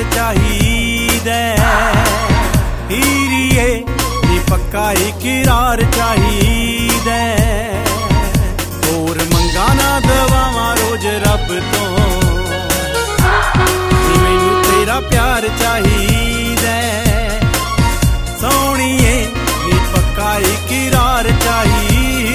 ਚਾਹੀਦਾ ਹੀਰੀਏ ਨੀ ਪੱਕਾ ਇਕਰਾਰ ਚਾਹੀਦਾ ਹੋਰ ਮੰਗਾ ਨਾ ਦਵਾਵਾਂ ਰੋਜ਼ ਰੱਬ ਤੋਂ ਨੀ ਮੈਨੂੰ ਤੇਰਾ ਪਿਆਰ ਚਾਹੀਦਾ ਸੋਹਣੀਏ ਨੀ ਪੱਕਾ ਇਕਰਾਰ ਚਾਹੀਦਾ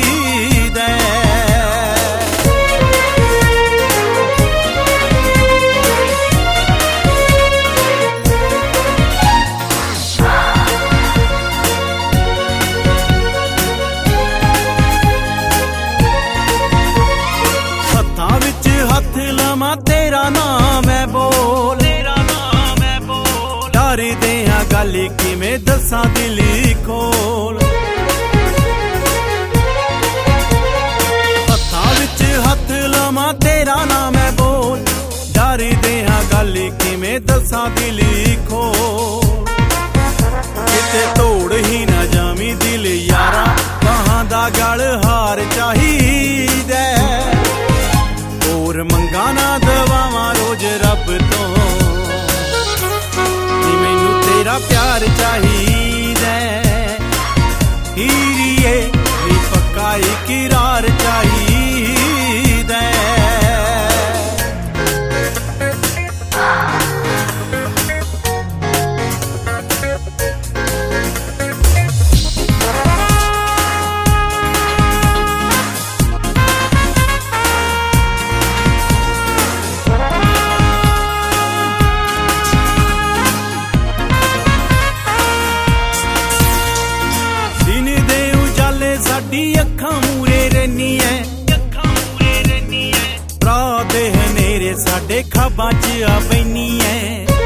तेरा नाम है बोल डरदे हाँ गल किवें दसां दिल खोल हत्थां विच हत्थ लवां तेरा नाम है बोल डरदे हाँ गल किवें दसां दिल खोल किते तोड़ ही ना जावीं दिल यारा बाहां दा गल हार चाहीदा और मंगा ना दवावां रोज रब तो नी मैनू तेरा प्यार चाहीदा हीरीए नी पक्का इकरार चाहीदा साडी अखां मूरे रहनी है रात दे हनेरे साडे ख्वाबां च आ पैनी है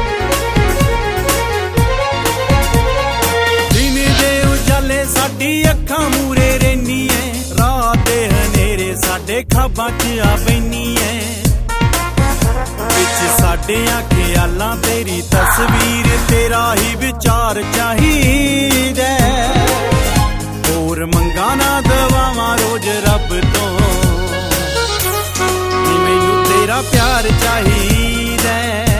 दिन दे उजाले साडी अखां मूरे रहनी है रात दे हनेरे साडे ख्वाबां च आ पैनी है विच साडियां ख्यालां तेरी तस्वीर तेरा ही विचार चाहीदा और मंगा ना दवावां रोज रब तो नी मैनू तेरा प्यार चाहीदा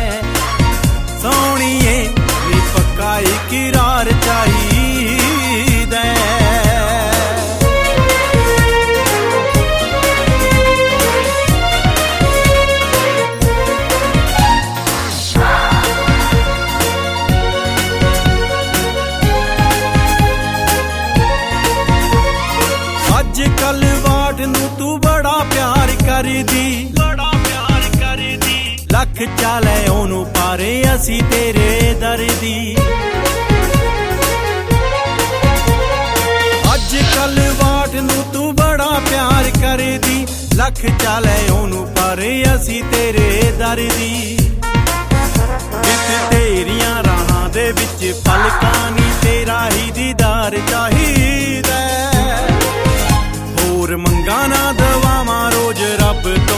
सोहणीए नी पक्का इकरार चाहीदा अजकल वाट नू तू बड़ा प्यार करदी लख चाले ओनू पारे असी तेरे दर्दी अजकल वाट नू तू बड़ा प्यार करदी लख चाले ओनू पारे असी तेरे दर्दी विच तेरियां राहां दे विच पलकां नी तेरा ही दीदार चाहीदा और मंगा ना दवावां रोज रब तो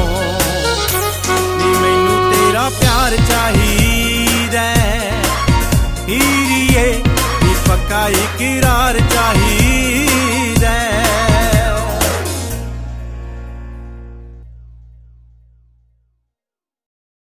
नी मैनू तेरा प्यार चाहीदा हीरीए नी पक्का इकरार चाहीदा